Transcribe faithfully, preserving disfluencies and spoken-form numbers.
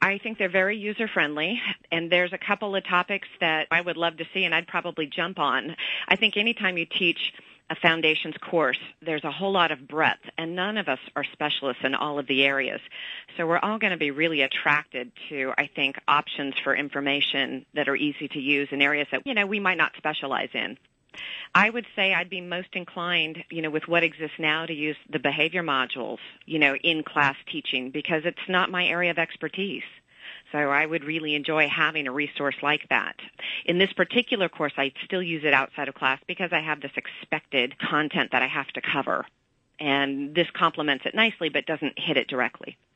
I think they're very user-friendly, and there's a couple of topics that I would love to see, and I'd probably jump on. I think anytime you teach a foundations course, there's a whole lot of breadth, and none of us are specialists in all of the areas. So we're all going to be really attracted to, I think, options for information that are easy to use in areas that, you know, we might not specialize in. I would say I'd be most inclined, you know, with what exists now to use the behavior modules, you know, in class teaching because it's not my area of expertise. So I would really enjoy having a resource like that. In this particular course, I still use it outside of class because I have this expected content that I have to cover. And this complements it nicely but doesn't hit it directly.